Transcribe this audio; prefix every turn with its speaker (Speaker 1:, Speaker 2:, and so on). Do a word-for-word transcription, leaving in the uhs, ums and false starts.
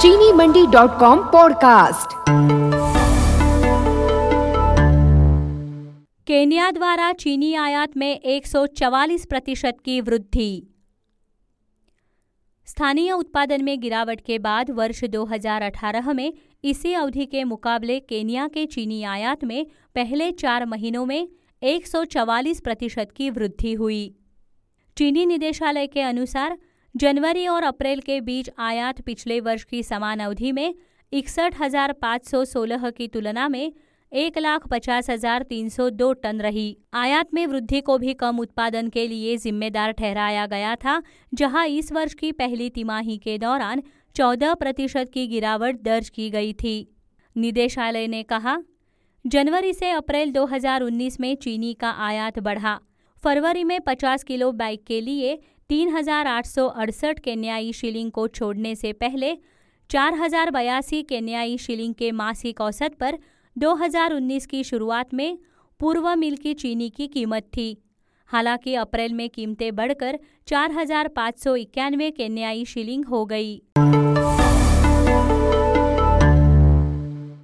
Speaker 1: चीनी Mandi dot com podcast.
Speaker 2: Kenya द्वारा चीनी आयात में एक सौ चवालीस प्रतिशत की वृद्धि। स्थानीय उत्पादन में गिरावट के बाद वर्ष दो हज़ार अठारह में इसी अवधि के मुकाबले केन्या के चीनी आयात में पहले चार महीनों में एक सौ चवालीस प्रतिशत की वृद्धि हुई। चीनी निदेशालय के अनुसार जनवरी और अप्रैल के बीच आयात पिछले वर्ष की समान अवधि में इकसठ हजार पाँच सौ सोलह की तुलना में एक लाख पचास हजार तीन सौ दो टन रही। आयात में वृद्धि को भी कम उत्पादन के लिए जिम्मेदार ठहराया गया था, जहां इस वर्ष की पहली तिमाही के दौरान चौदह प्रतिशत की गिरावट दर्ज की गई थी। निदेशालय ने कहा, जनवरी से अप्रैल दो हज़ार उन्नीस में चीनी का आयात बढ़ा। फरवरी में पचास किलो बैग के लिए तीन हजार आठ सौ अड़सठ केन्याई शिलिंग को छोड़ने से पहले चार हजार बयासी केन्याई शिलिंग के मासिक औसत पर दो हज़ार उन्नीस की शुरुआत में पूर्व मिल की चीनी की कीमत थी। हालांकि अप्रैल में कीमतें बढ़कर चार हजार पाँच सौ इक्यानवे केन्याई शिलिंग हो गई।